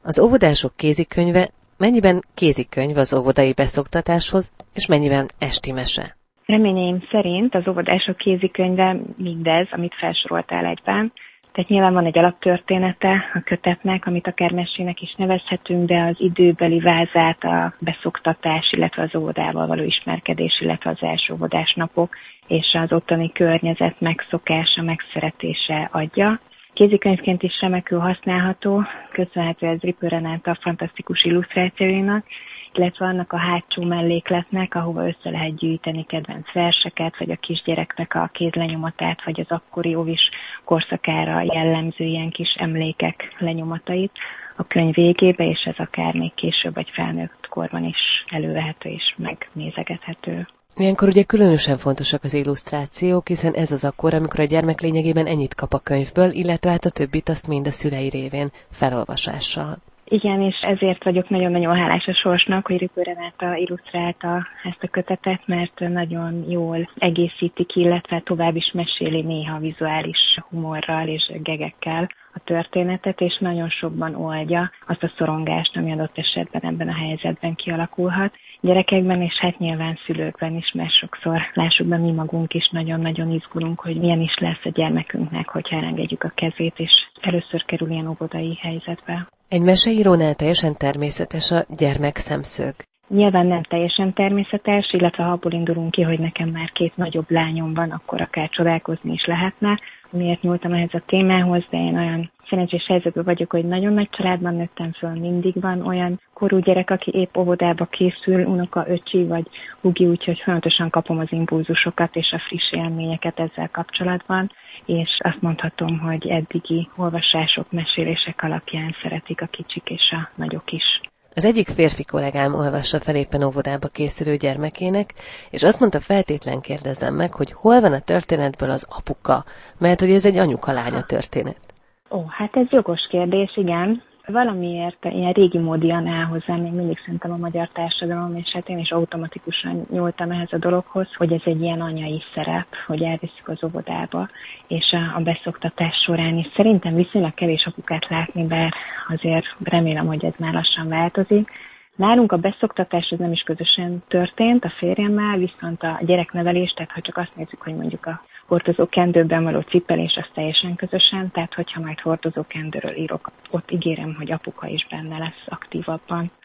Az óvodások kézikönyve mennyiben kézikönyv az óvodai beszoktatáshoz, és mennyiben esti mese? Reményeim szerint az óvodások kézikönyve mindez, amit felsoroltál egyben. Tehát nyilván van egy alaptörténete a kötetnek, amit akár mesének is nevezhetünk, de az időbeli vázát a beszoktatás, illetve az óvodával való ismerkedés, illetve az első óvodás napok és az ottani környezet megszokása, megszeretése adja. Kézikönyvként is remekül használható, köszönhető ez Ripő Renáta fantasztikus illusztrációinak, illetve annak a hátsó mellékletnek, ahova össze lehet gyűjteni kedvenc verseket, vagy a kisgyereknek a kézlenyomatát, vagy az akkori óvis korszakára jellemző ilyen kis emlékek lenyomatait a könyv végébe, és ez akár még később vagy felnőtt korban is elővehető és megnézegethető. Ilyenkor ugye különösen fontosak az illusztrációk, hiszen ez az akkor, amikor a gyermek lényegében ennyit kap a könyvből, illetve hát a többit azt mind a szülei révén felolvasással. Igen, és ezért vagyok nagyon-nagyon hálás a sorsnak, hogy Ripő Renáta illusztrálta ezt a kötetet, mert nagyon jól egészíti ki, illetve tovább is meséli néha vizuális humorral és gegekkel a történetet, és nagyon sokban oldja azt a szorongást, ami adott esetben ebben a helyzetben kialakulhat. Gyerekekben és hát nyilván szülőkben is, mert sokszor lássuk be, mi magunk is nagyon-nagyon izgulunk, hogy milyen is lesz a gyermekünknek, hogyha elengedjük a kezét, és először kerül ilyen óvodai helyzetbe. Egy meseírónál teljesen természetes a gyermek szemszög. Nyilván nem teljesen természetes, illetve ha abból indulunk ki, hogy nekem már 2 nagyobb lányom van, akkor akár csodálkozni is lehetne. Miért nyúltam ehhez a témához, de én olyan szerencsés helyzetben vagyok, hogy nagyon nagy családban nőttem föl, mindig van olyan korú gyerek, aki épp óvodába készül, unoka, öcsi vagy hugi, úgyhogy folyamatosan kapom az impulzusokat és a friss élményeket ezzel kapcsolatban, és azt mondhatom, hogy eddigi olvasások, mesélések alapján szeretik a kicsik és a nagyok is. Az egyik férfi kollégám olvassa fel éppen óvodába készülő gyermekének, és azt mondta, feltétlen kérdezzem meg, hogy hol van a történetből az apuka, mert hogy ez egy anyuka-lánya történet. Hát ez jogos kérdés, igen. Valamiért ilyen régi módian áll hozzám, még mindig szerintem a magyar társadalom, és hát én is automatikusan nyúltam ehhez a dologhoz, hogy ez egy ilyen anyai szerep, hogy elviszik az óvodába, és a beszoktatás során is szerintem viszonylag kevés apukát látni, bár azért remélem, hogy ez már lassan változik. Nálunk a beszoktatás az nem is közösen történt a férjemmel, viszont a gyereknevelés, tehát ha csak azt nézzük, hogy mondjuk a hordozókendőben való cipelés, az teljesen közösen, tehát hogyha majd hordozókendőről írok, ott ígérem, hogy apuka is benne lesz aktívabban.